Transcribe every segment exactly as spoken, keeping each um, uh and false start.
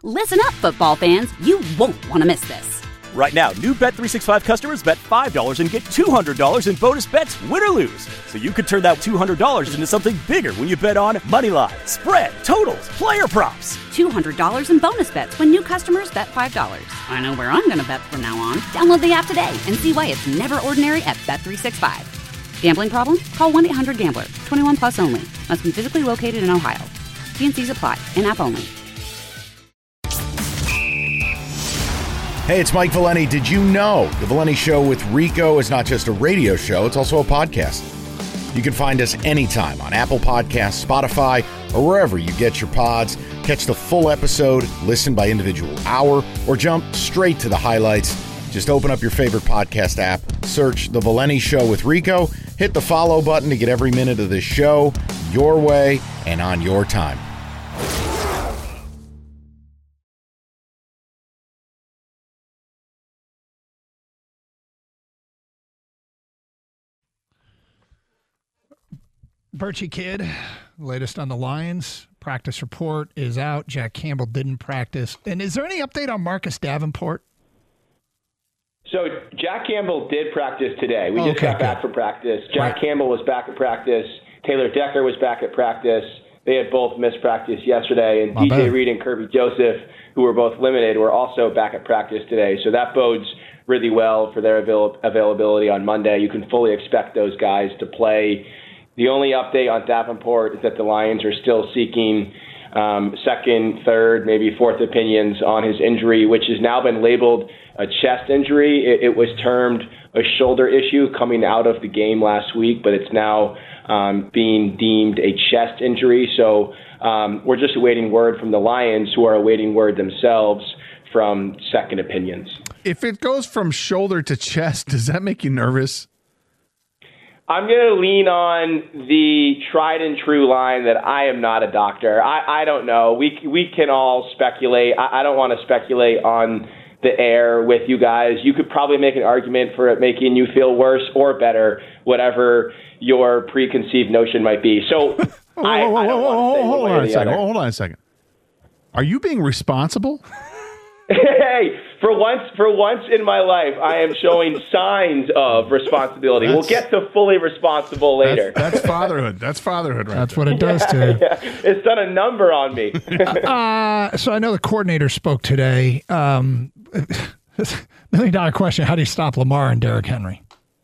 Listen up, football fans. You won't want to miss this. Right now, new Bet three sixty-five customers bet five dollars and get two hundred dollars in bonus bets, win or lose. So you could turn that two hundred dollars into something bigger when you bet on money line, spread, totals, player props. two hundred dollars in bonus bets when new customers bet five dollars. I know where I'm going to bet from now on. Download the app today and see why it's never ordinary at Bet three sixty-five. Gambling problem? Call one eight hundred gambler. twenty-one plus only. Must be physically located in Ohio. T and C's apply. In-app only. Hey, it's Mike Valeni. Did you know The Valeni Show with Rico is not just a radio show, it's also a podcast. You can find us anytime on Apple Podcasts, Spotify, or wherever you get your pods. Catch the full episode, listen by individual hour, or jump straight to the highlights. Just open up your favorite podcast app, search The Valeni Show with Rico, hit the follow button to get every minute of this show your way and on your time. Birchie Kid, latest on the Lions. Practice report is out. Jack Campbell didn't practice. And is there any update on Marcus Davenport? So Jack Campbell did practice today. We okay, just got good. back from practice. Jack right. Campbell was back at practice. Taylor Decker was back at practice. They had both missed practice yesterday. And My D J bad. Reed and Kirby Joseph, who were both limited, were also back at practice today. So that bodes really well for their avail- availability on Monday. You can fully expect those guys to play. The only update on Davenport is that the Lions are still seeking um, second, third, maybe fourth opinions on his injury, which has now been labeled a chest injury. It, it was termed a shoulder issue coming out of the game last week, but it's now um, being deemed a chest injury. So um, we're just awaiting word from the Lions, who are awaiting word themselves from second opinions. If it goes from shoulder to chest, does that make you nervous? I'm going to lean on the tried and true line that I am not a doctor. I, I don't know. We we can all speculate. I, I don't want to speculate on the air with you guys. You could probably make an argument for it making you feel worse or better, whatever your preconceived notion might be. So whoa, I, whoa, whoa, I don't whoa, want to say hold one on way or a the second. other. Hold on a second. Are you being responsible? Hey, for once, for once in my life, I am showing signs of responsibility. That's, we'll get to fully responsible later. That's, that's fatherhood. That's fatherhood, right? That's there. what it does yeah, to you. yeah. It's done a number on me. uh, so I know the coordinator spoke today. Um, million dollar question: how do you stop Lamar and Derrick Henry?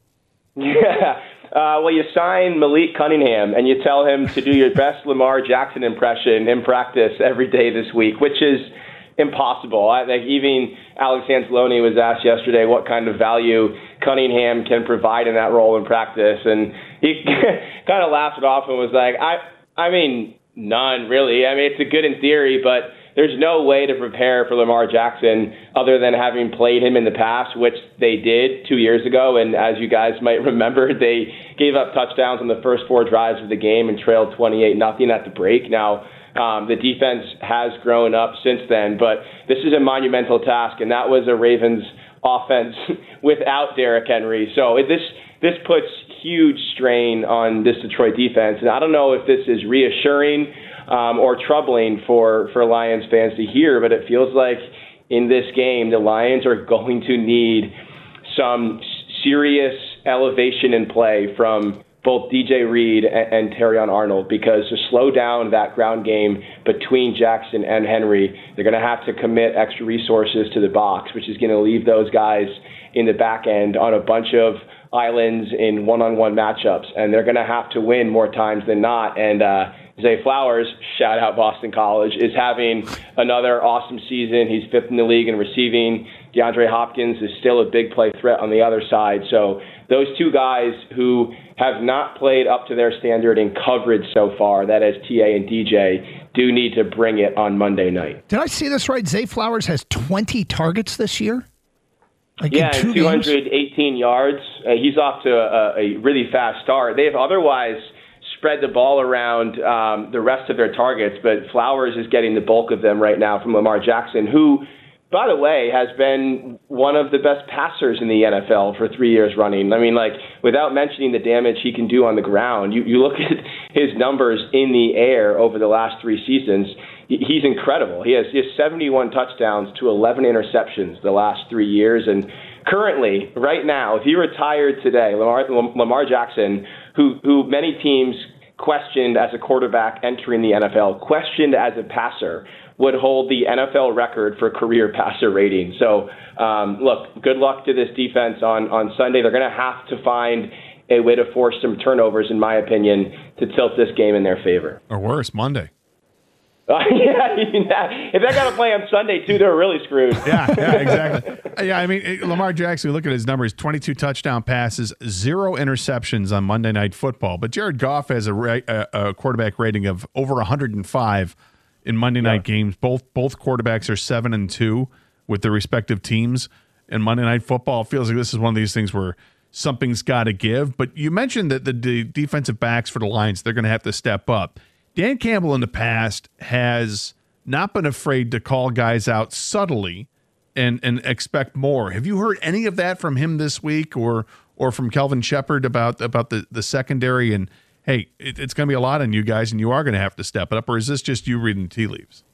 Yeah. Uh, well, you sign Malik Cunningham and you tell him to do your best Lamar Jackson impression in practice every day this week, which is impossible. I think even Alex Anzalone was asked yesterday what kind of value Cunningham can provide in that role in practice, and he kind of laughed it off and was like, I, I mean, none really. I mean, it's a good in theory, but there's no way to prepare for Lamar Jackson other than having played him in the past, which they did two years ago. And as you guys might remember, they gave up touchdowns on the first four drives of the game and trailed twenty-eight nothing at the break. Now, Um, the defense has grown up since then, but this is a monumental task, and that was a Ravens offense without Derrick Henry. So it, this this puts huge strain on this Detroit defense, and I don't know if this is reassuring um, or troubling for, for Lions fans to hear, but it feels like in this game the Lions are going to need some serious elevation in play from both D J Reed and, and Terrion Arnold, because to slow down that ground game between Jackson and Henry, they're going to have to commit extra resources to the box, which is going to leave those guys in the back end on a bunch of islands in one-on-one matchups, and they're going to have to win more times than not. And uh, Zay Flowers, shout out Boston College, is having another awesome season. He's fifth in the league in receiving. DeAndre Hopkins is still a big play threat on the other side. So those two guys who have not played up to their standard in coverage so far, that is T A and D J, do need to bring it on Monday night. Did I see this right? Zay Flowers has twenty targets this year? Like yeah, in two two hundred eighteen games? yards. Uh, he's off to a, a really fast start. They have otherwise spread the ball around um, the rest of their targets, but Flowers is getting the bulk of them right now from Lamar Jackson, who, by the way, has been one of the best passers in the N F L for three years running. I mean, like, without mentioning the damage he can do on the ground, you, you look at his numbers in the air over the last three seasons, he's incredible. He has, he has seventy-one touchdowns to eleven interceptions the last three years. And currently, right now, if he retired today, Lamar, Lamar Jackson, who, who many teams questioned as a quarterback entering the N F L, questioned as a passer, would hold the N F L record for career passer rating. So, um, look, good luck to this defense on, on Sunday. They're going to have to find a way to force some turnovers, in my opinion, to tilt this game in their favor. Or worse, Monday. Uh, yeah, if they got to play on Sunday, too, they're really screwed. Yeah, yeah, exactly. Yeah, I mean, Lamar Jackson, look at his numbers, twenty-two touchdown passes, zero interceptions on Monday Night Football. But Jared Goff has a, a, a quarterback rating of over one hundred five in Monday yeah. night games. Both both quarterbacks are seven and two with their respective teams. And Monday Night Football feels like this is one of these things where something's got to give. But you mentioned that the, the defensive backs for the Lions, they're going to have to step up. Dan Campbell in the past has not been afraid to call guys out subtly and and expect more. Have you heard any of that from him this week or or from Kelvin Shepard about about the, the secondary and, hey, it, it's going to be a lot on you guys and you are going to have to step it up? Or is this just you reading tea leaves?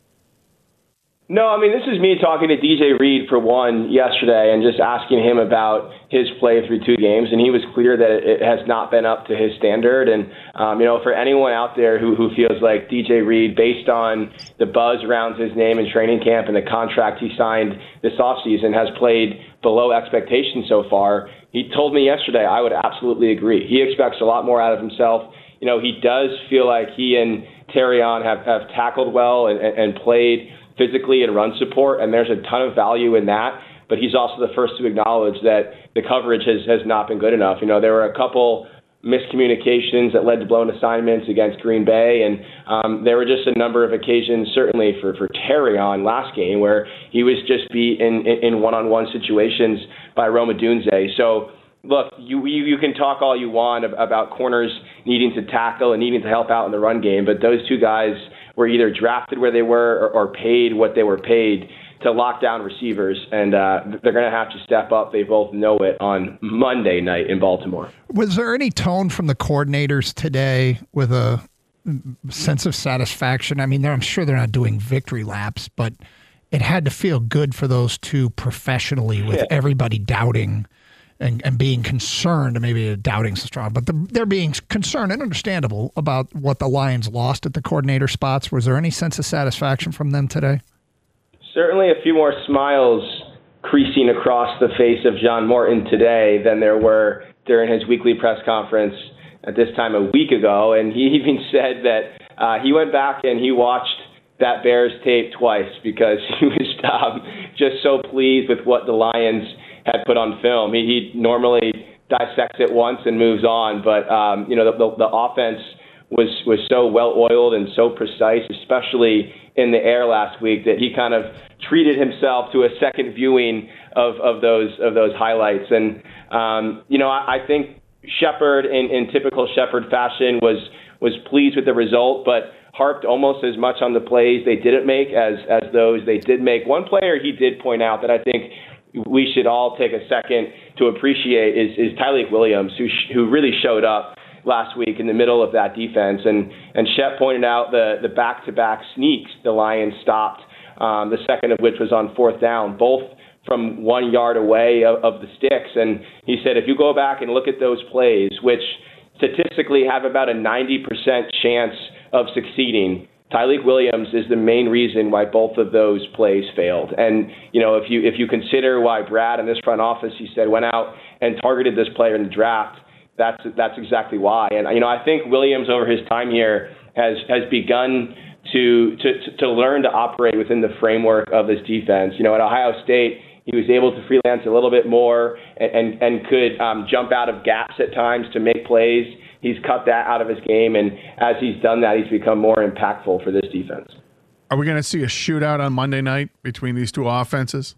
No, I mean, this is me talking to D J Reed for one yesterday and just asking him about his play through two games. And he was clear that it has not been up to his standard. And, um, you know, for anyone out there who, who feels like D J Reed, based on the buzz around his name in training camp and the contract he signed this offseason, has played below expectations so far, he told me yesterday I would absolutely agree. He expects a lot more out of himself. You know, he does feel like he and Terrion have, have tackled well and, and, and played physically and run support, and there's a ton of value in that. But he's also the first to acknowledge that the coverage has, has not been good enough. You know, there were a couple miscommunications that led to blown assignments against Green Bay, and um, there were just a number of occasions, certainly for, for Terrion last game, where he was just beat in, in, in one-on-one situations by Rome Odunze. So, look, you, you you can talk all you want about corners needing to tackle and needing to help out in the run game, but those two guys were either drafted where they were or, or paid what they were paid to lock down receivers, and uh, they're going to have to step up. They both know it on Monday night in Baltimore. Was there any tone from the coordinators today with a sense of satisfaction? I mean, I'm sure they're not doing victory laps, but it had to feel good for those two professionally with yeah. everybody doubting and, and being concerned, maybe doubting so strong, but the, they're being concerned and understandable about what the Lions lost at the coordinator spots. Was there any sense of satisfaction from them today? Certainly a few more smiles creasing across the face of John Morton today than there were during his weekly press conference at this time a week ago. And he even said that uh, he went back and he watched that Bears tape twice because he was um, just so pleased with what the Lions had put on film. He, he normally dissects it once and moves on, but um, you know the, the, the offense was was so well oiled and so precise, especially in the air last week, that he kind of treated himself to a second viewing of, of those of those highlights. And um, you know I, I think Shepard, in, in typical Shepard fashion, was was pleased with the result, but harped almost as much on the plays they didn't make as as those they did make. One player he did point out that I think we should all take a second to appreciate is, is Tyleik Williams, who sh- who really showed up last week in the middle of that defense. And, and Shep pointed out the, the back-to-back sneaks the Lions stopped, um, the second of which was on fourth down, both from one yard away of, of the sticks. And he said if you go back and look at those plays, which statistically have about a ninety percent chance of succeeding, Tyleik Williams is the main reason why both of those plays failed. And, you know, if you if you consider why Brad and this front office, he said, went out and targeted this player in the draft, that's that's exactly why. And, you know, I think Williams over his time here has has begun to to to learn to operate within the framework of this defense. You know, at Ohio State, he was able to freelance a little bit more and, and, and could um, jump out of gaps at times to make plays. He's cut that out of his game, and as he's done that, he's become more impactful for this defense. Are we going to see a shootout on Monday night between these two offenses?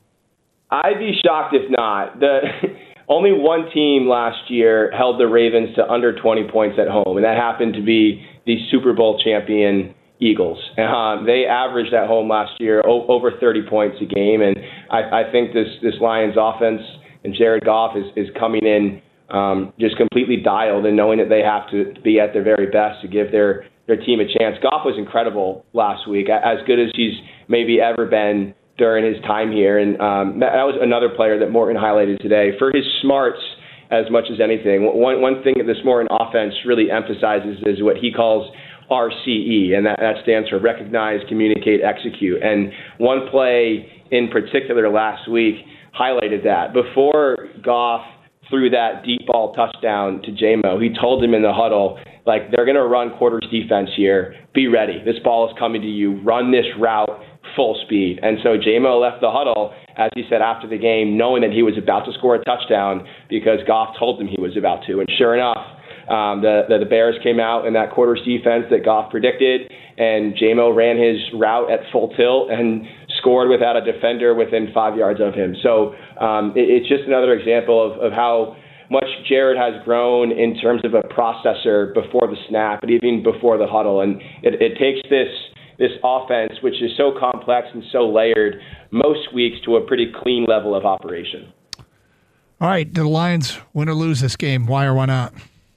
I'd be shocked if not. The only one team last year held the Ravens to under twenty points at home, and that happened to be the Super Bowl champion Eagles. Um, they averaged at home last year o- over thirty points a game, and I, I think this, this Lions offense and Jared Goff is, is coming in Um, just completely dialed and knowing that they have to be at their very best to give their, their team a chance. Goff was incredible last week, as good as he's maybe ever been during his time here. And um, that, that was another player that Morton highlighted today for his smarts as much as anything. One, one thing that this Morton offense really emphasizes is what he calls R C E, and that, that stands for recognize, communicate, execute. And one play in particular last week highlighted that. Before Goff threw that deep ball touchdown to J-Mo, he told him in the huddle, like, they're going to run quarters defense here. Be ready. This ball is coming to you. Run this route full speed. And so J-Mo left the huddle, as he said after the game, knowing that he was about to score a touchdown because Goff told him he was about to. And sure enough, um, the, the, the Bears came out in that quarters defense that Goff predicted, and J-Mo ran his route at full tilt and scored without a defender within five yards of him. So um, it, it's just another example of, of how much Jared has grown in terms of a processor before the snap, but even before the huddle. And it, it takes this this offense, which is so complex and so layered, most weeks to a pretty clean level of operation. All right, do the Lions win or lose this game? Why or why not?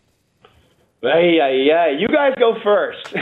Yeah, yeah, you guys go first.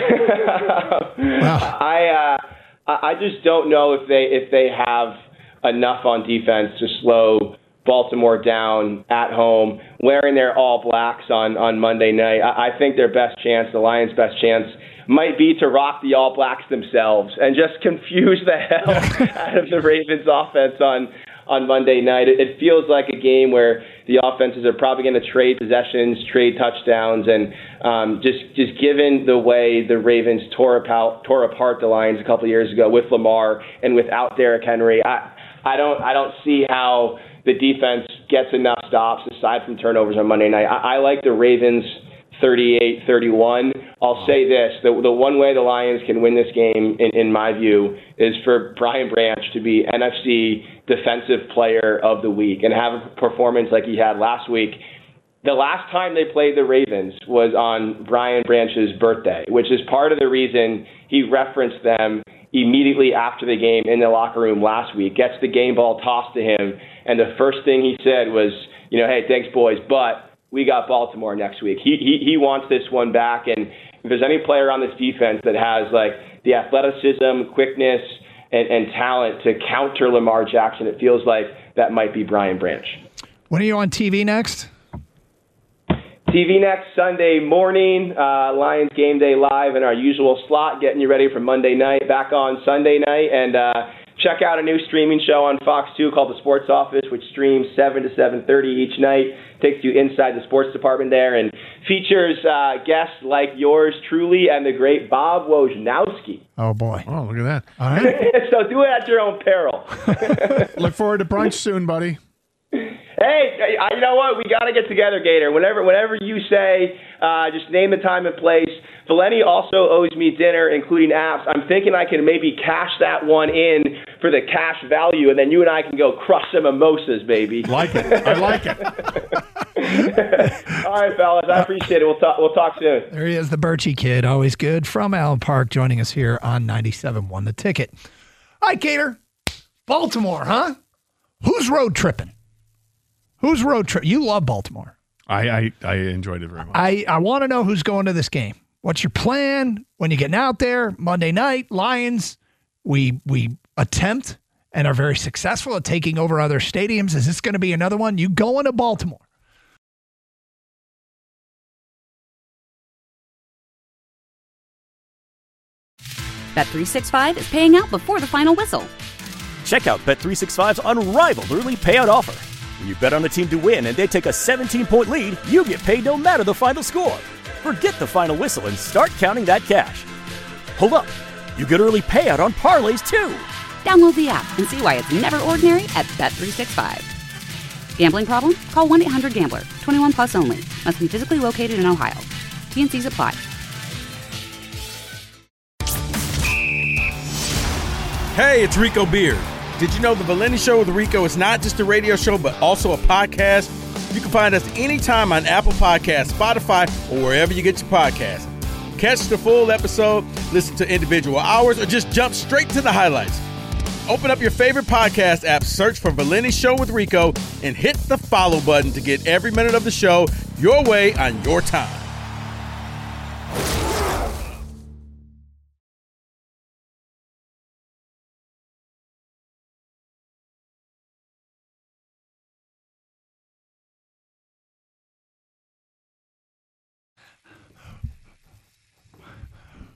Wow. I uh, I just don't know if they if they have enough on defense to slow Baltimore down at home, wearing their all blacks on, on Monday night. I, I think their best chance, the Lions' best chance, might be to rock the All Blacks themselves and just confuse the hell out of the Ravens offense on, on Monday night. It, it feels like a game where the offenses are probably going to trade possessions, trade touchdowns, and um, just just given the way the Ravens tore apart, tore apart the Lions a couple of years ago with Lamar and without Derrick Henry, I, I don't I don't see how the defense gets enough stops aside from turnovers on Monday night. I, I like the Ravens thirty-eight thirty-one. I'll say this, the, the one way the Lions can win this game, in, in my view, is for Brian Branch to be N F C Defensive Player of the Week and have a performance like he had last week. The last time they played the Ravens was on Brian Branch's birthday, which is part of the reason he referenced them immediately after the game in the locker room last week, gets the game ball tossed to him, and the first thing he said was, you know, hey, thanks, boys, but we got Baltimore next week. He, he he wants this one back, and if there's any player on this defense that has like the athleticism, quickness, and, and talent to counter Lamar Jackson, it feels like that might be Brian Branch. When are you on T V next? T V next Sunday morning, uh, Lions Game Day Live in our usual slot, getting you ready for Monday night, back on Sunday night, and uh, check out a new streaming show on Fox two called The Sports Office, which streams seven to seven thirty each night, takes you inside the sports department there, and features uh, guests like yours truly and the great Bob Wojnowski. Oh, boy. Oh, look at that. All right. So do it at your own peril. Look forward to brunch soon, buddy. Hey, I, you know what? We got to get together, Gator. Whenever whenever you say, uh, just name the time and place. Valenti also owes me dinner, including apps. I'm thinking I can maybe cash that one in for the cash value, and then you and I can go crush some mimosas, baby. Like it. I like it. All right, fellas. I appreciate it. We'll talk, we'll talk soon. There he is, the Birchie Kid. Always good. From Allen Park, joining us here on ninety-seven one The Ticket. All right, Gator. Baltimore, huh? Who's road tripping? Who's road trip? You love Baltimore. I, I, I enjoyed it very much. I, I want to know who's going to this game. What's your plan when you're getting out there? Monday night, Lions, we we attempt and are very successful at taking over other stadiums. Is this going to be another one? You going to Baltimore? Bet three sixty-five is paying out before the final whistle. Check out Bet three sixty-five's unrivaled early payout offer. When you bet on a team to win and they take a seventeen-point lead, you get paid no matter the final score. Forget the final whistle and start counting that cash. Hold up. You get early payout on parlays, too. Download the app and see why it's never ordinary at Bet three sixty-five. Gambling problem? Call one eight hundred gambler. twenty-one plus only. Must be physically located in Ohio. T and C's apply. Hey, it's Rico Beard. Did you know the Valenti Show with Rico is not just a radio show, but also a podcast? You can find us anytime on Apple Podcasts, Spotify, or wherever you get your podcasts. Catch the full episode, listen to individual hours, or just jump straight to the highlights. Open up your favorite podcast app, search for Valenti Show with Rico, and hit the follow button to get every minute of the show your way on your time.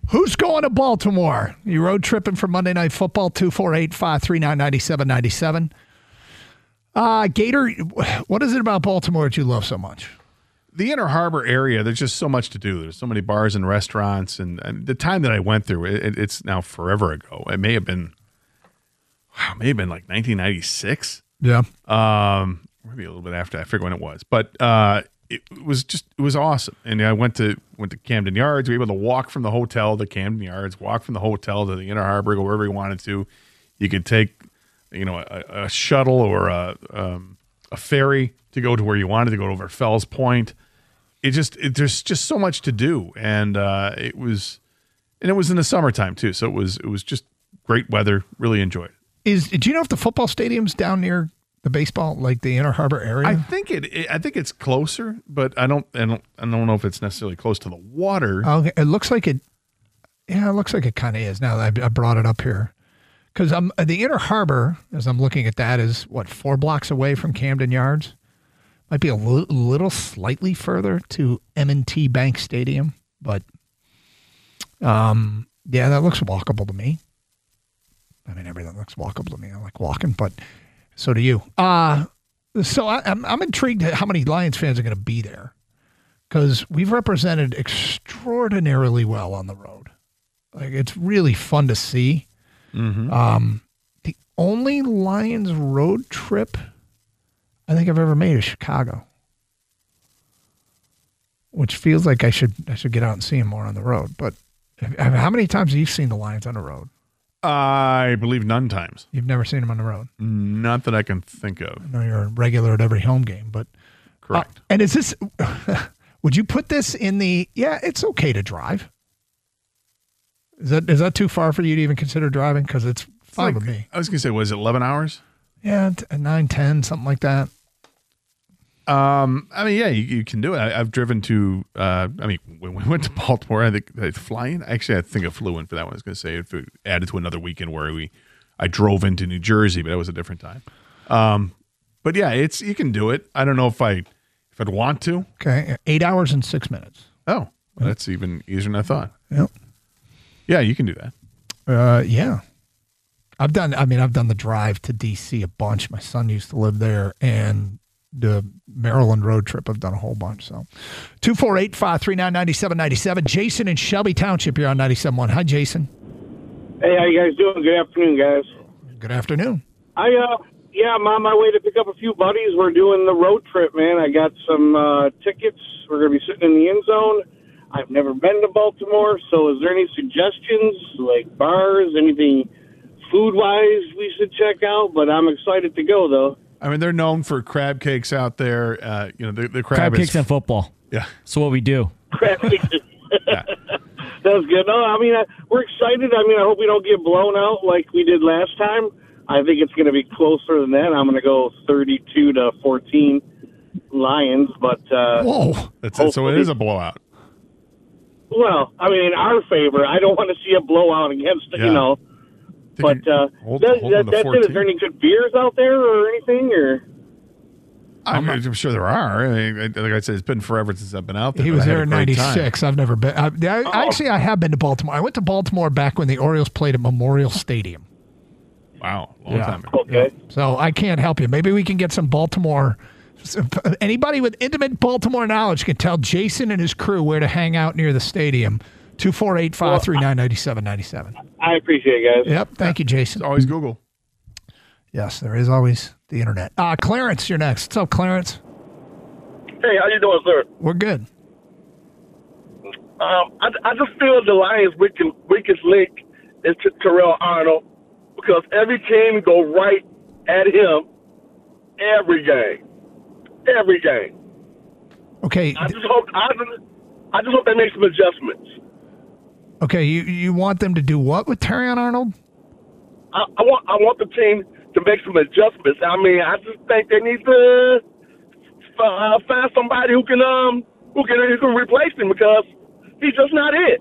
Who's going to Baltimore? You road tripping for Monday Night Football, two four eight, five three nine, nine seven nine seven. Uh, Gator, what is it about Baltimore that you love so much? The Inner Harbor area, there's just so much to do. There's so many bars and restaurants. And, and the time that I went through, it, it's now forever ago. It may have been, wow, it may have been like nineteen ninety-six. Yeah. Um, maybe a little bit after. I forget when it was. But uh, it was just, it was awesome. And I went to went to Camden Yards. We were able to walk from the hotel to Camden Yards, walk from the hotel to the Inner Harbor, go wherever you wanted to. You could take, you know, a, a shuttle or a, um, a ferry to go to where you wanted to go over Fells Point. It just, it, there's just so much to do. And uh, it was, and it was in the summertime too. So it was, it was just great weather. Really enjoyed it. Is, do you know if the football stadium's down near the baseball, like the Inner Harbor area? I think it, it. I think it's closer, but I don't. I don't. I don't know if it's necessarily close to the water. Okay, it looks like it. Yeah, it looks like it kind of is. Now that I, I brought it up here, because I'm the Inner Harbor, as I'm looking at that, is what, four blocks away from Camden Yards. Might be a li- little slightly further to M and T Bank Stadium, but um, yeah, that looks walkable to me. I mean, everything looks walkable to me. I like walking, but. So do you. Uh, so I, I'm, I'm intrigued at how many Lions fans are going to be there, because we've represented extraordinarily well on the road. Like, it's really fun to see. Mm-hmm. Um, the only Lions road trip I think I've ever made is Chicago, which feels like I should I should get out and see them more on the road. But how many times have you seen the Lions on the road? I believe none times. You've never seen them on the road? Not that I can think of. I know you're a regular at every home game, but correct. Uh, and is this? Would you put this in the? Yeah, it's okay to drive. Is that is that too far for you to even consider driving? Because it's fine like, with me. I was gonna say, was it eleven hours? Yeah, t- nine, ten, something like that. Um, I mean, yeah, you, you can do it. I, I've driven to. Uh, I mean, when we went to Baltimore, I think I flying. Actually, I think I flew in for that one. I was going to say if it added to another weekend where we, I drove into New Jersey, but that was a different time. Um, but yeah, it's you can do it. I don't know if I if I'd want to. Okay, eight hours and six minutes. Oh, well, that's even easier than I thought. Yep. Yeah, you can do that. Uh, yeah. I've done. I mean, I've done the drive to D C a bunch. My son used to live there, and the Maryland road trip I've done a whole bunch. So two four eight, five three nine, nine seven nine seven. Jason in Shelby Township, you're on ninety-seven point one. Hi, Jason. Hey, how you guys doing? Good afternoon, guys. Good afternoon. I uh yeah, I'm on my way to pick up a few buddies. We're doing the road trip, man. I got some uh tickets. We're gonna be sitting in the end zone. I've never been to Baltimore, so is there any suggestions, like bars, anything food wise we should check out? But I'm excited to go though. I mean, they're known for crab cakes out there. Uh, you know, the, the crab, crab is, cakes and football. Yeah, so what we do. Crab cakes. Yeah. That's good. No, I mean, I, we're excited. I mean, I hope we don't get blown out like we did last time. I think it's going to be closer than that. I'm going to go thirty-two to fourteen Lions, but uh, whoa, that's it. So it is a blowout. Well, I mean, in our favor, I don't want to see a blowout against yeah. you know. But uh, hold, that, hold that, that's it. Is there any good beers out there or anything? Or I'm, I'm sure there are. I mean, like I said, it's been forever since I've been out there. He was there in ninety-six. I've never been. I, I, oh. Actually, I have been to Baltimore. I went to Baltimore back when the Orioles played at Memorial Stadium. Wow, long yeah. time ago. Okay. Yeah. So I can't help you. Maybe we can get some Baltimore. Anybody with intimate Baltimore knowledge can tell Jason and his crew where to hang out near the stadium. two four eight, five three nine, nine seven nine seven. I appreciate it, guys. Yep. Thank you, Jason. It's always Google. Yes, there is always the internet. Uh, Clarence, you're next. What's up, Clarence? Hey, how you doing, sir? We're good. Um, I, I just feel the Lions' weakest, weakest link is T- Terrell Arnold because every team go right at him every game. Every game. Okay. I just hope I just, I just hope they make some adjustments. Okay, you you want them to do what with Terrion Arnold? I, I want I want the team to make some adjustments. I mean, I just think they need to uh, find somebody who can um who can who can replace him because he's just not it.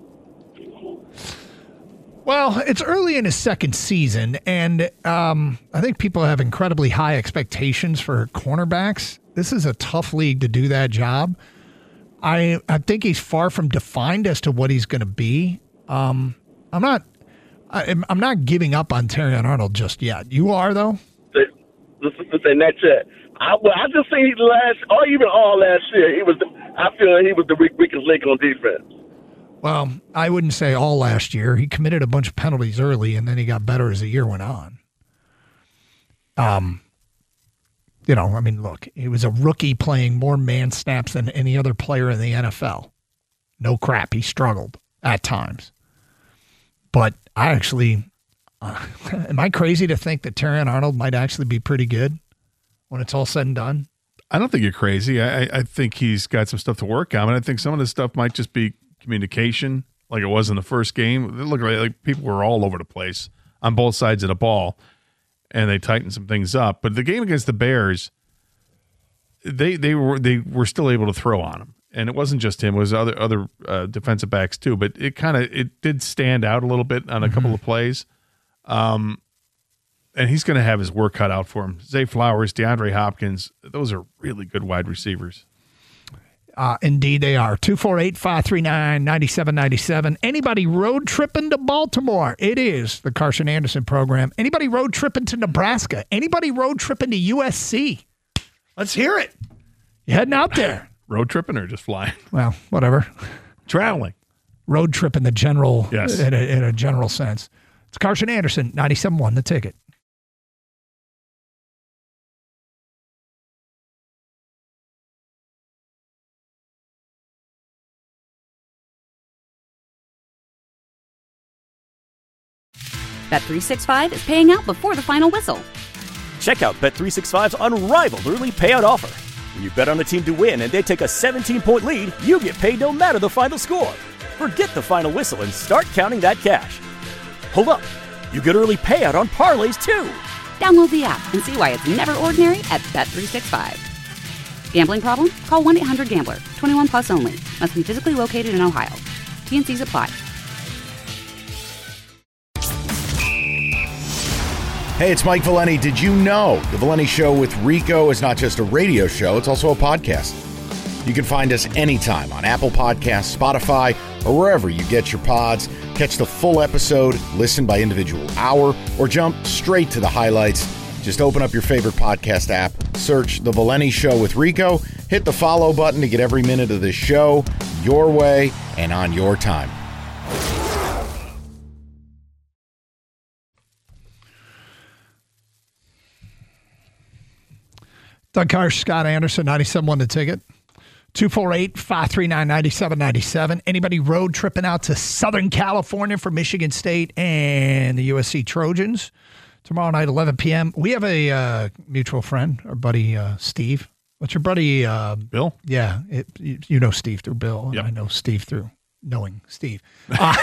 Well, it's early in his second season, and um, I think people have incredibly high expectations for cornerbacks. This is a tough league to do that job. I I think he's far from defined as to what he's going to be. Um, I'm not. I, I'm not giving up on Terrion Arnold just yet. You are though. And that's it. I, well, I just think last, or even all last year, he was. The, I feel he was the weakest link on defense. Well, I wouldn't say all last year. He committed a bunch of penalties early, and then he got better as the year went on. Um, you know, I mean, look, he was a rookie playing more man snaps than any other player in the N F L. No crap, he struggled at times. But I actually, uh, am I crazy to think that Terrion Arnold might actually be pretty good when it's all said and done? I don't think you're crazy. I, I think he's got some stuff to work on, and I think some of this stuff might just be communication, like it was in the first game. It looked like, like people were all over the place on both sides of the ball, and they tightened some things up. But the game against the Bears, they they were they were still able to throw on him, and it wasn't just him; it was other other uh, defensive backs too. But it kind of it did stand out a little bit on a couple of plays. Um, and he's going to have his work cut out for him. Zay Flowers, DeAndre Hopkins, those are really good wide receivers. Uh, indeed, they are. two four eight, five three nine, nine seven nine seven. Anybody road tripping to Baltimore? It is the Carson Anderson program. Anybody road tripping to Nebraska? Anybody road tripping to U S C? Let's hear it. You heading out there? Road tripping or just flying? Well, whatever. Traveling. Road trip in the general, yes. in, a, in a general sense. It's Carson Anderson, ninety-seven point one, The Ticket. Bet three sixty-five is paying out before the final whistle. Check out Bet three sixty-five's unrivaled early payout offer. When you bet on a team to win and they take a seventeen-point lead, you get paid no matter the final score. Forget the final whistle and start counting that cash. Hold up. You get early payout on parlays, too. Download the app and see why it's never ordinary at Bet three sixty-five. Gambling problem? Call one eight hundred gambler. twenty-one plus only. Must be physically located in Ohio. T N Cs apply. Hey, it's Mike Valeni. Did you know The Valeni Show with Rico is not just a radio show, it's also a podcast. You can find us anytime on Apple Podcasts, Spotify, or wherever you get your pods. Catch the full episode, listen by individual hour, or jump straight to the highlights. Just open up your favorite podcast app, search The Valeni Show with Rico, hit the follow button to get every minute of this show your way and on your time. Doug Karsch, Scott Anderson, ninety-seven point one The Ticket. two four eight, five three nine, nine seven nine seven. Anybody road tripping out to Southern California for Michigan State and the U S C Trojans? Tomorrow night, eleven p.m. We have a uh, mutual friend, our buddy uh, Steve. What's your buddy? Uh, Bill? Yeah. It, you, you know Steve through Bill, and yep. I know Steve through knowing Steve. Uh,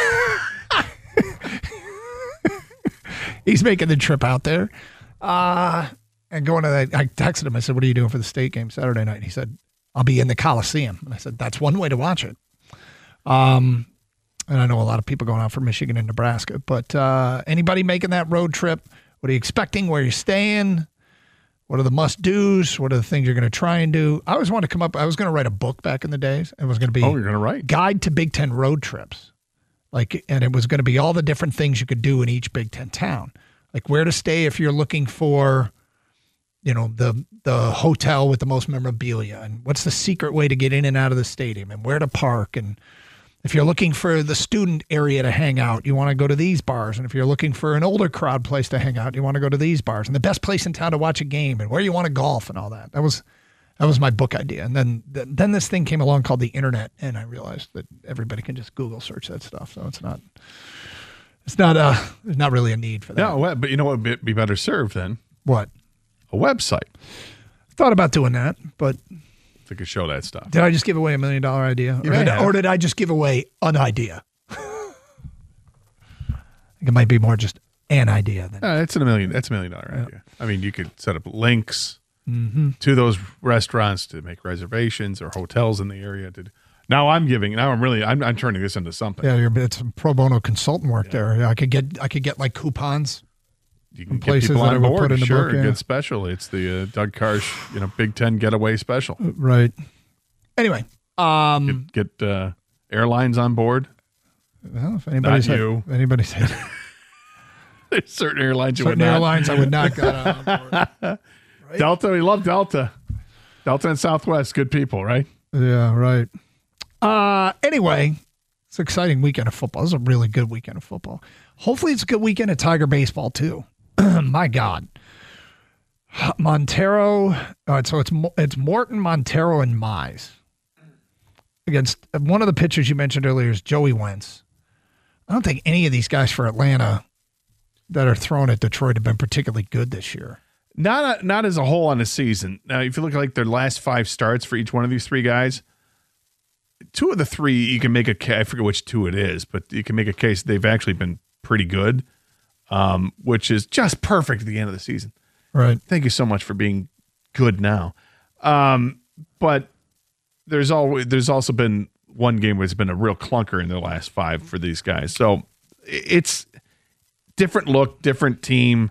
he's making the trip out there. Uh And going to that, I texted him. I said, "What are you doing for the state game Saturday night?" And he said, "I'll be in the Coliseum." And I said, "That's one way to watch it." Um, and I know a lot of people going out for Michigan and Nebraska. But uh, anybody making that road trip, what are you expecting? Where are you staying? What are the must-dos? What are the things you're going to try and do? I always wanted to come up. I was going to write a book back in the days. It was going to be oh, you're going to write Guide to Big Ten Road Trips, like, and it was going to be all the different things you could do in each Big Ten town, like where to stay if you're looking for, you know, the the hotel with the most memorabilia, and what's the secret way to get in and out of the stadium, and where to park. And if you're looking for the student area to hang out, you want to go to these bars. And if you're looking for an older crowd place to hang out, you want to go to these bars. And the best place in town to watch a game, and where you want to golf, and all that. That was that was my book idea. And then then this thing came along called the internet, and I realized that everybody can just Google search that stuff. So it's not it's not uh there's not really a need for that. No, but you know what would be better served then? What? A website. Thought about doing that, but they could show that stuff. Did I just give away a million dollar idea? Or did, or did I just give away an idea? I think it might be more just an idea. Than uh, it's a million. That's a million dollar yeah. idea. I mean, you could set up links mm-hmm. to those restaurants to make reservations, or hotels in the area. To now, I'm giving. Now, I'm really. I'm, I'm turning this into something. Yeah, you're, it's some pro bono consultant work yeah. there. Yeah, I could get. I could get like coupons. You can get people on board. Put in the sure, book, yeah. Get special. It's the uh, Doug Karsch, you know, Big Ten getaway special. Right. Anyway, um, get, get uh, airlines on board. Well, if anybody's Not had, you. if anybody's had There's certain airlines you certain would not. airlines, I would not go on board. Right? Delta, we love Delta. Delta and Southwest, good people, right? Yeah, right. Uh, anyway, it's an exciting weekend of football. This is a really good weekend of football. Hopefully it's a good weekend of Tiger baseball, too. My God. Montero, uh, so it's it's Morton, Montero, and Mize. Against one of the pitchers you mentioned earlier is Joey Wentz. I don't think any of these guys for Atlanta that are thrown at Detroit have been particularly good this year. Not a, not as a whole on the season. Now, if you look at like their last five starts for each one of these three guys, two of the three you can make a case. I forget which two it is, but you can make a case they've actually been pretty good, um, which is just perfect at the end of the season. Right. Thank you so much for being good now. Um, but there's always there's also been one game where it's been a real clunker in the last five for these guys. So it's different look, different team.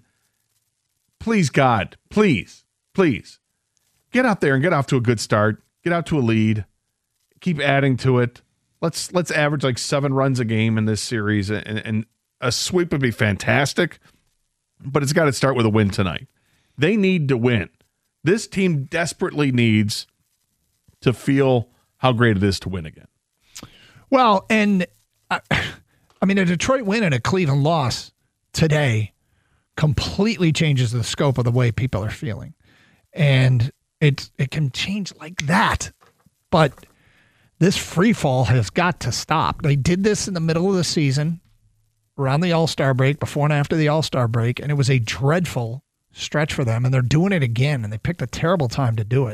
Please, God, please, please get out there and get off to a good start. Get out to a lead. Keep adding to it. Let's let's average like seven runs a game in this series, and, and a sweep would be fantastic. But it's got to start with a win tonight. They need to win. This team desperately needs to feel how great it is to win again. Well, and I, I mean, a Detroit win and a Cleveland loss today completely changes the scope of the way people are feeling. And it, it can change like that. But this free fall has got to stop. They did this in the middle of the season, around the All-Star break, before and after the All-Star break, and it was a dreadful stretch for them, and they're doing it again, and they picked a terrible time to do it.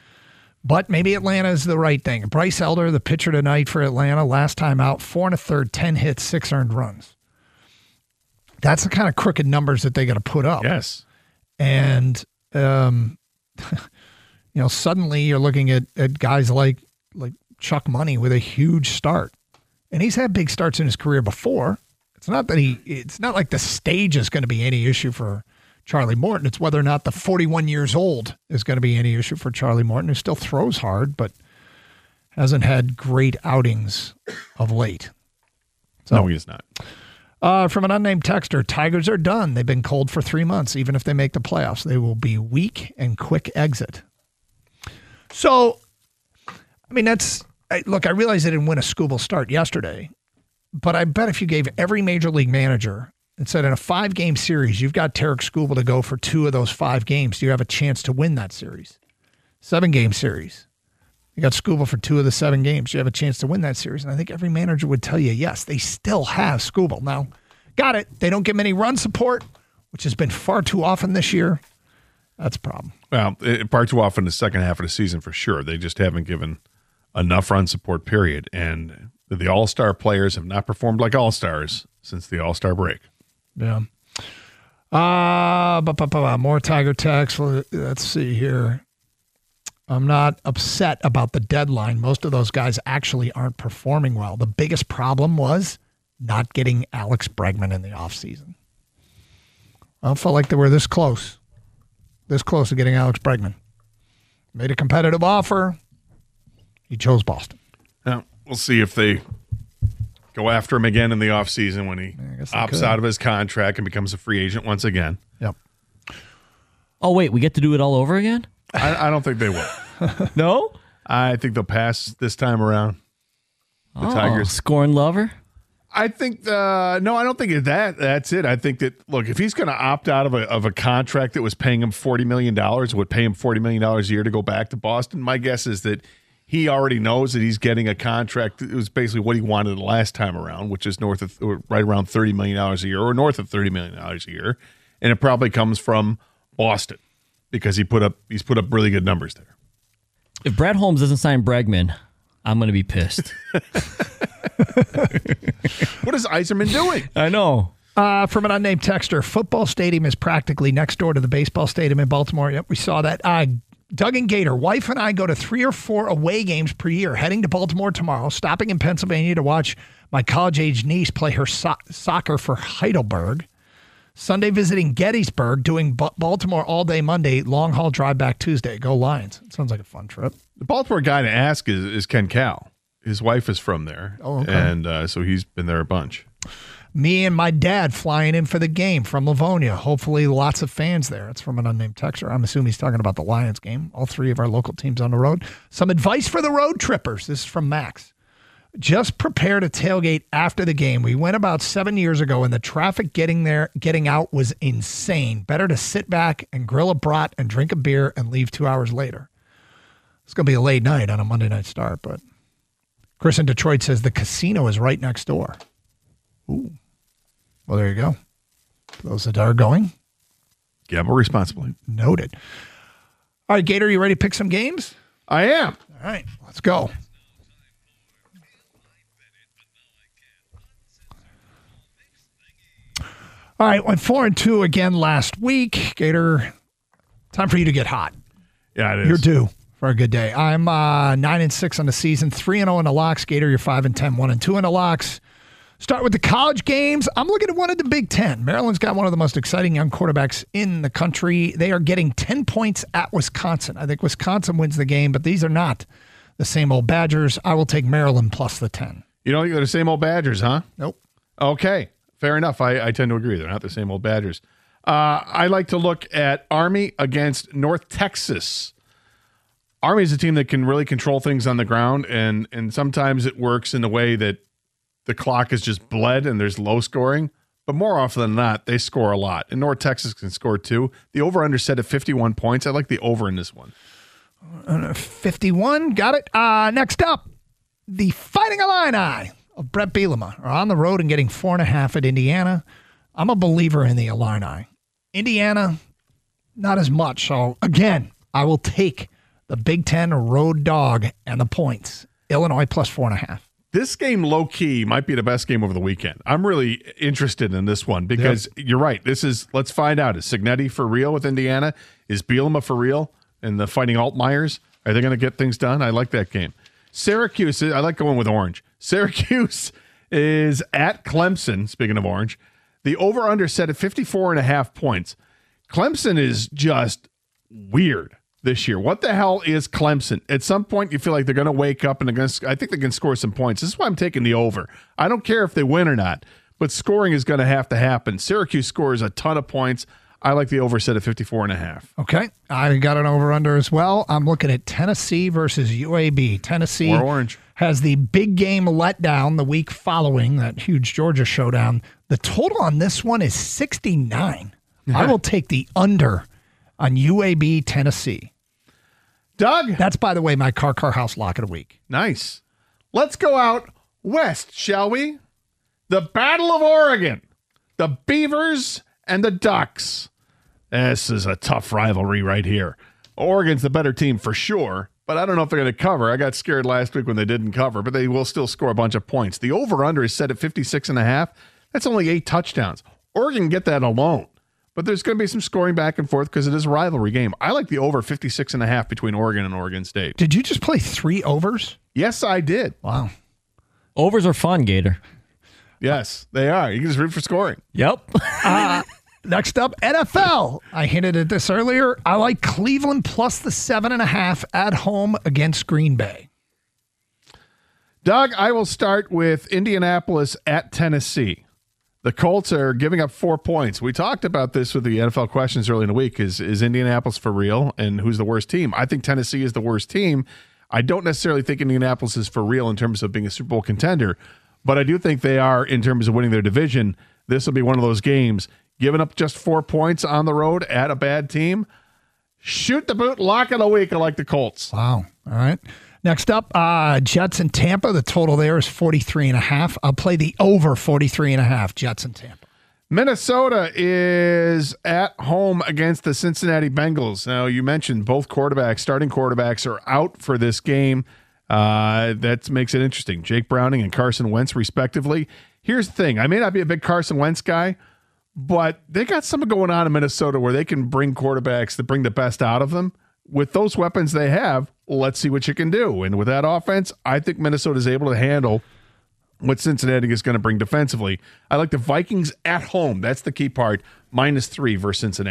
But maybe Atlanta is the right thing. Bryce Elder, the pitcher tonight for Atlanta, last time out, four and a third, ten hits, six earned runs. That's the kind of crooked numbers that they got to put up. Yes. And, um, you know, suddenly you're looking at, at guys like like Chuck Money with a huge start. And he's had big starts in his career before. It's not that he, it's not like the stage is going to be any issue for Charlie Morton. It's whether or not the forty-one years old is going to be any issue for Charlie Morton, who still throws hard, but hasn't had great outings of late. So, no, he is not. Uh, from an unnamed texter, Tigers are done. They've been cold for three months. Even if they make the playoffs, they will be weak and quick exit. So, I mean, that's, I, look, I realize they didn't win a Skubal start yesterday, but I bet if you gave every major league manager and said in a five-game series, you've got Tarik Skubal to go for two of those five games, do you have a chance to win that series? Seven-game series. You got Skubal for two of the seven games. You have a chance to win that series. And I think every manager would tell you, yes, they still have Skubal. Now, got it. They don't get many run support, which has been far too often this year. That's a problem. Well, it, far too often the second half of the season for sure. They just haven't given enough run support, period. And the all-star players have not performed like all-stars since the all-star break. Yeah. Uh, bu- bu- bu- more Tiger text. Let's see here. I'm not upset about the deadline. Most of those guys actually aren't performing well. The biggest problem was not getting Alex Bregman in the offseason. I felt like they were this close, this close to getting Alex Bregman. Made a competitive offer. He chose Boston. Now, we'll see if they go after him again in the offseason when he opts could. out of his contract and becomes a free agent once again. Yep. Oh, wait, we get to do it all over again? I, I don't think they will. No? I think they'll pass this time around. The oh, Tigers. Scorn lover? I think the no, I don't think that that's it. I think that look, if he's going to opt out of a of a contract that was paying him forty million dollars, would pay him forty million dollars a year to go back to Boston, my guess is that he already knows that he's getting a contract that was basically what he wanted the last time around, which is north of or right around thirty million dollars a year or north of thirty million dollars a year, and it probably comes from Boston because he put up he's put up really good numbers there. If Brad Holmes doesn't sign Bregman, I'm going to be pissed. What is Yzerman doing? I know. Uh, from an unnamed texter, football stadium is practically next door to the baseball stadium in Baltimore. Yep, we saw that. Uh, Doug and Gator, wife and I go to three or four away games per year, heading to Baltimore tomorrow, stopping in Pennsylvania to watch my college-age niece play her so- soccer for Heidelberg. Sunday visiting Gettysburg, doing B- Baltimore all day Monday, long haul drive back Tuesday. Go Lions. It sounds like a fun trip. The Baltimore guy to ask is, is Ken Cal. his wife is from there. Oh, okay. And uh, so he's been there a bunch. Me and my dad flying in for the game from Livonia. Hopefully lots of fans there. It's from an unnamed texter. I'm assuming he's talking about the Lions game. All three of our local teams on the road. Some advice for the road trippers. This is from Max. Just prepare to tailgate after the game. We went about seven years ago, and the traffic getting there, getting out was insane. Better to sit back and grill a brat and drink a beer and leave two hours later. It's going to be a late night on a Monday night start, but Chris in Detroit says the casino is right next door. Ooh. Well, there you go. For those that are going. Gamble responsibly. Noted. All right, Gator, you ready to pick some games? I am. All right, let's go. All right, went four and two again last week. Gator, time for you to get hot. Yeah, it is. You're due for a good day. I'm uh, nine and six on the season, three and zero in the locks. Gator, you're five and ten, one and two in the locks. Start with the college games. I'm looking at one of the Big Ten. Maryland's got one of the most exciting young quarterbacks in the country. They are getting ten points at Wisconsin. I think Wisconsin wins the game, but these are not the same old Badgers. I will take Maryland plus the ten. You don't think they're the same old Badgers, huh? Nope. Okay, fair enough. I, I tend to agree. They're not the same old Badgers. Uh, I like to look at Army against North Texas. Army is a team that can really control things on the ground, and and sometimes it works in a way that the clock is just bled and there's low scoring. But more often than not, they score a lot. And North Texas can score too. The over-under set at fifty-one points. I like the over in this one. Uh, fifty-one, got it. Uh, next up, the Fighting Illini of Brett Bielema are on the road and getting four and a half at Indiana. I'm a believer in the Illini. Indiana, not as much. So, again, I will take the Big Ten road dog and the points. Illinois plus four and a half. This game, low-key, might be the best game over the weekend. I'm really interested in this one because yep. You're right. This is, let's find out. Is Cignetti for real with Indiana? Is Bielema for real? And the Fighting Altmaiers? Are they going to get things done? I like that game. Syracuse, I like going with orange. Syracuse is at Clemson, speaking of orange. The over-under set at fifty-four and a half points. Clemson is just weird this year. What the hell is Clemson? At some point, you feel like they're going to wake up and they're going to, I think they can score some points. This is why I'm taking the over. I don't care if they win or not, but scoring is going to have to happen. Syracuse scores a ton of points. I like the over set at fifty-four and a half. Okay. I got an over under as well. I'm looking at Tennessee versus U A B. Tennessee or orange has the big game letdown the week following that huge Georgia showdown. The total on this one is sixty-nine. I will take the under on U A B Tennessee. Doug? That's, by the way, my car car house lock of the week. Nice. Let's go out west, shall we? The Battle of Oregon. The Beavers and the Ducks. This is a tough rivalry right here. Oregon's the better team for sure, but I don't know if they're going to cover. I got scared last week when they didn't cover, but they will still score a bunch of points. The over-under is set at fifty-six and a half. That's only eight touchdowns. Oregon can get that alone. But there's going to be some scoring back and forth because it is a rivalry game. I like the over fifty-six and a half between Oregon and Oregon State. Did you just play three overs? Yes, I did. Wow. Overs are fun, Gator. Yes, they are. You can just root for scoring. Yep. uh, next up, N F L. I hinted at this earlier. I like Cleveland plus the seven and a half at home against Green Bay. Doug, I will start with Indianapolis at Tennessee. The Colts are giving up four points. We talked about this with the N F L questions early in the week. Is is Indianapolis for real? And who's the worst team? I think Tennessee is the worst team. I don't necessarily think Indianapolis is for real in terms of being a Super Bowl contender, but I do think they are in terms of winning their division. This will be one of those games. Giving up just four points on the road at a bad team. Shoot the boot, lock of the week. I like the Colts. Wow. All right. Next up, uh, Jets and Tampa. The total there is forty-three and a half. I'll play the over forty-three and a half, Jets and Tampa. Minnesota is at home against the Cincinnati Bengals. Now, you mentioned both quarterbacks, starting quarterbacks, are out for this game. Uh, that makes it interesting. Jake Browning and Carson Wentz, respectively. Here's the thing. I may not be a big Carson Wentz guy, but they got something going on in Minnesota where they can bring quarterbacks that bring the best out of them. With those weapons they have, let's see what you can do. And with that offense, I think Minnesota is able to handle what Cincinnati is going to bring defensively. I like the Vikings at home. That's the key part. Minus three versus Cincinnati.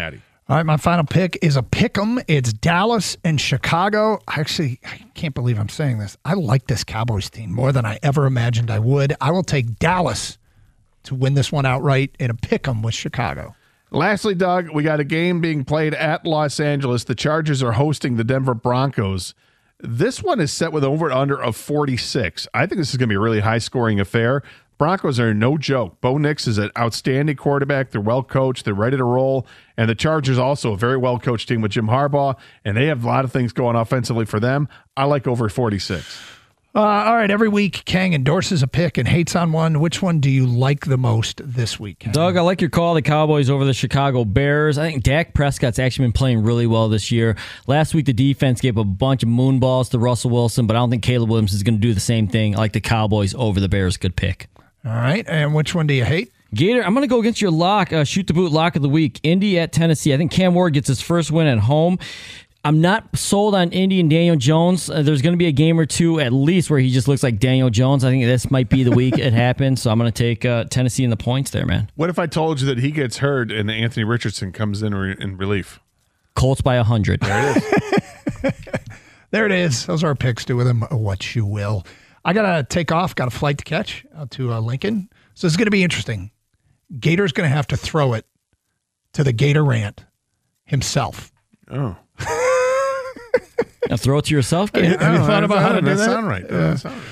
All right, my final pick is a pick'em. It's Dallas and Chicago. Actually, I can't believe I'm saying this. I like this Cowboys team more than I ever imagined I would. I will take Dallas to win this one outright in a pick'em with Chicago. Lastly, Doug, we got a game being played at Los Angeles. The Chargers are hosting the Denver Broncos. This one is set with over and under of forty-six. I think this is going to be a really high-scoring affair. Broncos are no joke. Bo Nix is an outstanding quarterback. They're well coached. They're ready to roll. And the Chargers also a very well coached team with Jim Harbaugh, and they have a lot of things going offensively for them. I like over forty-six. Uh, all right, every week Kang endorses a pick and hates on one. Which one do you like the most this week, Kang? Doug, I like your call, the Cowboys over the Chicago Bears. I think Dak Prescott's actually been playing really well this year. Last week, the defense gave a bunch of moon balls to Russell Wilson, but I don't think Caleb Williams is going to do the same thing. I like the Cowboys over the Bears. Good pick. All right, and which one do you hate? Gator, I'm going to go against your lock, uh, shoot the boot lock of the week. Indy at Tennessee. I think Cam Ward gets his first win at home. I'm not sold on Indy and Daniel Jones. Uh, there's going to be a game or two at least where he just looks like Daniel Jones. I think this might be the week it happens, so I'm going to take uh, Tennessee in the points there, man. What if I told you that he gets hurt and Anthony Richardson comes in re- in relief? Colts by one hundred. There it is. There it is. Those are our picks. Do with them what you will. I got to take off. Got a flight to catch out to uh, Lincoln. So it's going to be interesting. Gator's going to have to throw it to the Gator Rant himself. Oh. Now throw it to yourself, Gator. Have you thought about how to do that? Sound right. Uh, that sound right.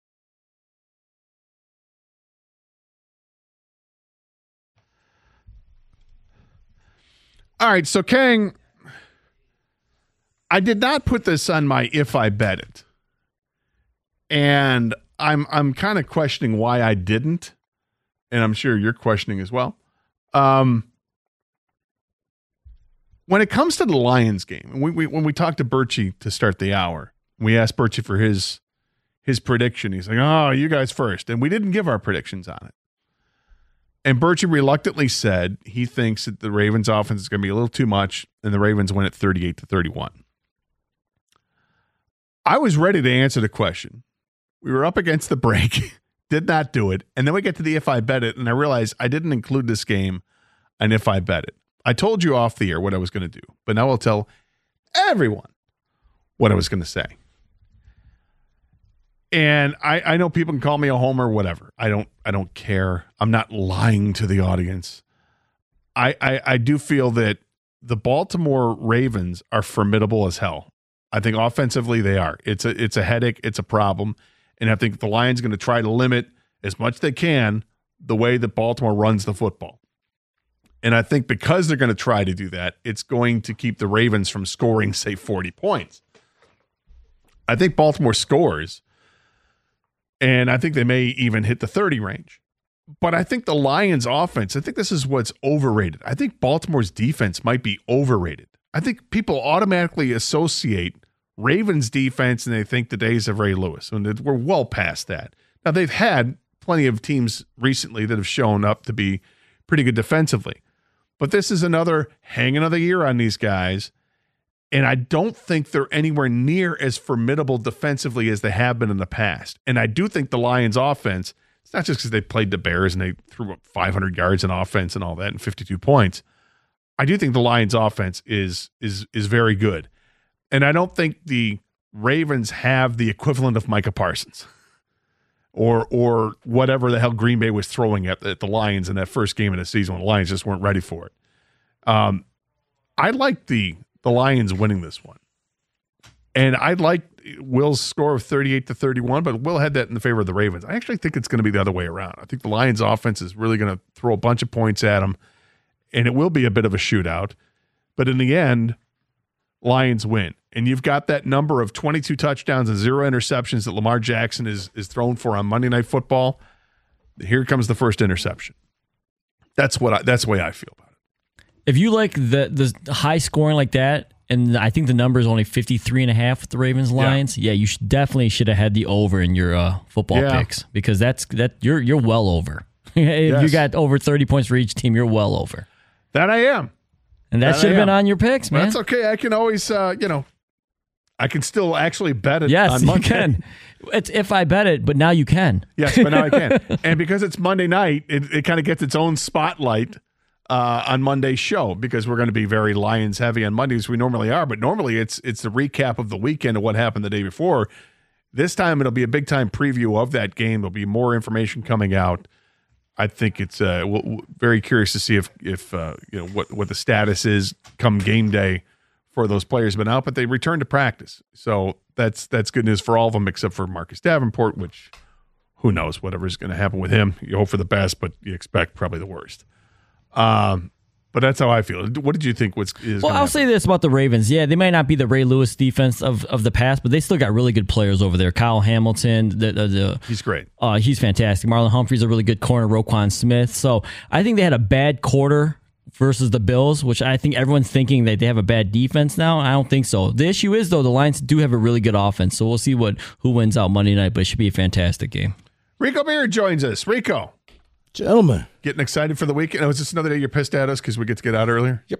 All right, so Kang, I did not put this on my if I bet it. And I'm I'm kind of questioning why I didn't. And I'm sure you're questioning as well. Um, when it comes to the Lions game, we, we, when we talked to Birchie to start the hour, we asked Birchie for his his prediction. He's like, oh, you guys first. And we didn't give our predictions on it. And Birchie reluctantly said he thinks that the Ravens offense is going to be a little too much, and the Ravens win at thirty-eight to thirty-one. I was ready to answer the question. We were up against the break, did not do it. And then we get to the if I bet it, and I realized I didn't include this game on if I bet it. I told you off the air what I was going to do, but now I'll tell everyone what I was going to say. And I, I know people can call me a homer, whatever. I don't I don't care. I'm not lying to the audience. I, I, I do feel that the Baltimore Ravens are formidable as hell. I think offensively they are. It's a it's a headache. It's a problem. And I think the Lions are going to try to limit as much as they can the way that Baltimore runs the football. And I think because they're going to try to do that, it's going to keep the Ravens from scoring, say, forty points. I think Baltimore scores, and I think they may even hit the thirty range. But I think the Lions offense, I think this is what's overrated. I think Baltimore's defense might be overrated. I think people automatically associate Ravens defense and they think the days of Ray Lewis. And we're well past that. Now, they've had plenty of teams recently that have shown up to be pretty good defensively. But this is another hang another year on these guys. And I don't think they're anywhere near as formidable defensively as they have been in the past. And I do think the Lions offense, it's not just because they played the Bears and they threw up five hundred yards in offense and all that and fifty-two points. I do think the Lions offense is is is very good. And I don't think the Ravens have the equivalent of Micah Parsons or or whatever the hell Green Bay was throwing at, at the Lions in that first game of the season when the Lions just weren't ready for it. Um, I like the the Lions winning this one. And I like Will's score of thirty-eight to thirty-one, but Will had that in the favor of the Ravens. I actually think it's going to be the other way around. I think the Lions offense is really going to throw a bunch of points at them, and it will be a bit of a shootout. But in the end, Lions win. And you've got that number of twenty-two touchdowns and zero interceptions that Lamar Jackson is is thrown for on Monday Night Football. Here comes the first interception. That's what I, that's the way I feel about it. If you like the the high scoring like that, and I think the number is only fifty-three and a half with the Ravens Lions, yeah, yeah you should, definitely should have had the over in your uh, football yeah. picks because that's that you're you're well over. If yes. you got over thirty points for each team, you're well over. That I am. And that, that should have been on your picks, man. That's okay. I can always, uh, you know, I can still actually bet it yes, on Monday. You can. It's if I bet it, but now you can. Yes, but now I can. And because it's Monday night, it, it kind of gets its own spotlight uh, on Monday's show because we're going to be very Lions heavy on Mondays. We normally are, but normally it's it's the recap of the weekend of what happened the day before. This time it'll be a big time preview of that game. There'll be more information coming out. I think it's uh, we'll, we're very curious to see if if uh, you know what what the status is come game day for those players been out, but they returned to practice, so that's that's good news for all of them except for Marcus Davenport, which who knows whatever's going to happen with him. You hope for the best, but you expect probably the worst. Um, but that's how I feel. What did you think was is Well, I'll happen? say this about the Ravens. Yeah, they might not be the Ray Lewis defense of, of the past, but they still got really good players over there. Kyle Hamilton, the, the, the he's great. Uh, he's fantastic. Marlon Humphrey's a really good corner. Roquan Smith. So I think they had a bad quarter versus the Bills, which I think everyone's thinking that they have a bad defense now. I don't think so. The issue is, though, the Lions do have a really good offense, so we'll see what who wins out Monday night, but it should be a fantastic game. Rico Beard joins us. Rico. Gentlemen. Getting excited for the weekend. Oh, is this another day you're pissed at us because we get to get out earlier? Yep.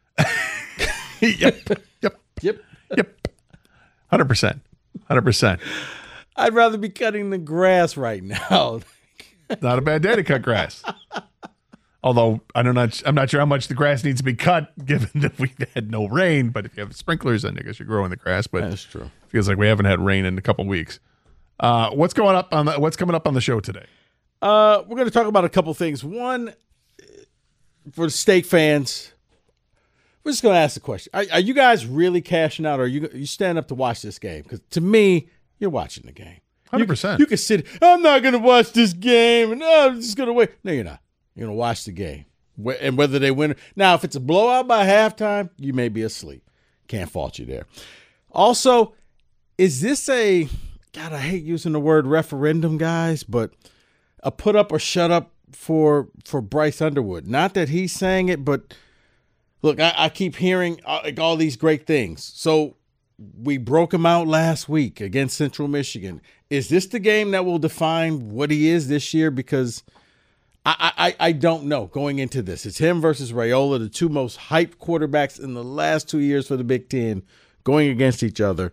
yep. Yep. Yep. Yep. one hundred percent. one hundred percent. I'd rather be cutting the grass right now. Not a bad day to cut grass. Although I don't not, I'm not sure how much the grass needs to be cut given that we've had no rain. But if you have sprinklers, then I guess you're growing the grass. But that's true. Feels like we haven't had rain in a couple weeks. Uh, what's going up on the, what's coming up on the show today? Uh, we're going to talk about a couple things. One, for the Steak fans, we're just going to ask the question: Are, are you guys really cashing out, or are you you stand up to watch this game? Because to me, you're watching the game. one hundred percent. You, you can sit. I'm not going to watch this game, and oh, I'm just going to wait. No, you're not. You're going to watch the game, and whether they win. Now, if it's a blowout by halftime, you may be asleep. Can't fault you there. Also, is this a God? I hate using the word referendum, guys, but a put up or shut up for for Bryce Underwood. Not that he's saying it, but look, I, I keep hearing uh, like all these great things. So we broke him out last week against Central Michigan. Is this the game that will define what he is this year? Because I I, I don't know going into this. It's him versus Raiola, the two most hyped quarterbacks in the last two years for the Big Ten, going against each other.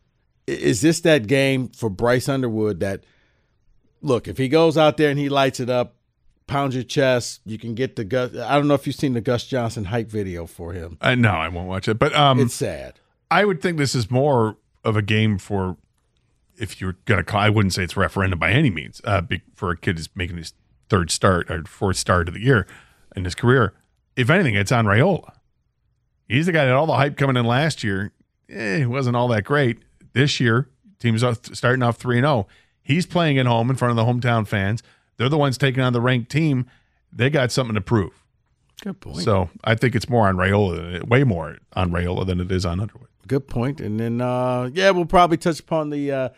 Is this that game for Bryce Underwood that, look, if he goes out there and he lights it up, pound your chest, you can get the Gus. I don't know if you've seen the Gus Johnson hype video for him. Uh, no, I won't watch it. But um, it's sad. I would think this is more of a game for, if you're going to call, I wouldn't say it's a referendum by any means, uh, for a kid who's making his third start or fourth start of the year in his career. If anything, it's on Raiola. He's the guy that had all the hype coming in last year. Eh, it wasn't all that great. This year, team's starting off three and oh. He's playing at home in front of the hometown fans. They're the ones taking on the ranked team. They got something to prove. Good point. So I think it's more on Raiola, than it, way more on Raiola than it is on Underwood. Good point. And then, uh, yeah, we'll probably touch upon the uh,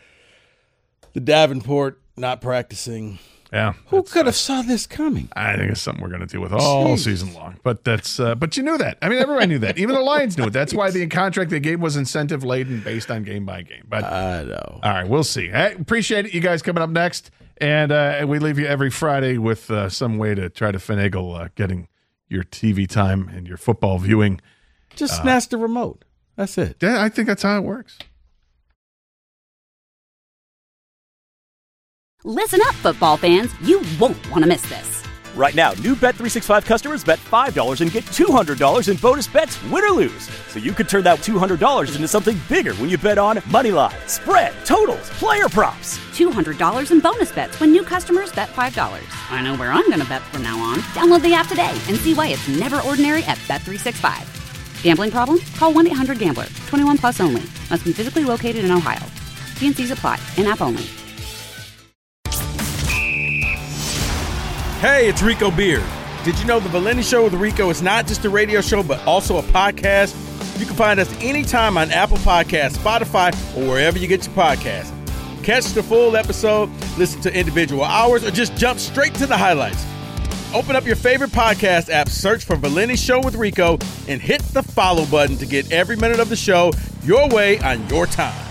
the Davenport not practicing. Yeah. Who could have saw this coming? I think it's something we're going to deal with all Jeez. season long. But that's uh, but you knew that. I mean, everybody knew that. Even the Lions knew it. That's why the contract they gave was incentive laden based on game by game. But I know. All right, we'll see. I appreciate it. You guys coming up next, and uh, we leave you every Friday with uh, some way to try to finagle uh, getting your T V time and your football viewing. Just uh, snatch the remote. That's it. Yeah, I think that's how it works. Listen up, football fans. You won't want to miss this. Right now, new Bet three sixty-five customers bet five dollars and get two hundred dollars in bonus bets, win or lose. So you could turn that two hundred dollars into something bigger when you bet on moneyline, spread, totals, player props. two hundred dollars in bonus bets when new customers bet five dollars. I know where I'm going to bet from now on. Download the app today and see why it's never ordinary at Bet three sixty-five. Gambling problem? Call one eight hundred gambler. twenty-one plus only. Must be physically located in Ohio. T and C's apply. In-app only. Hey, it's Rico Beard. Did you know the Valenti Show with Rico is not just a radio show, but also a podcast? You can find us anytime on Apple Podcasts, Spotify, or wherever you get your podcasts. Catch the full episode, listen to individual hours, or just jump straight to the highlights. Open up your favorite podcast app, search for Valenti Show with Rico, and hit the follow button to get every minute of the show your way on your time.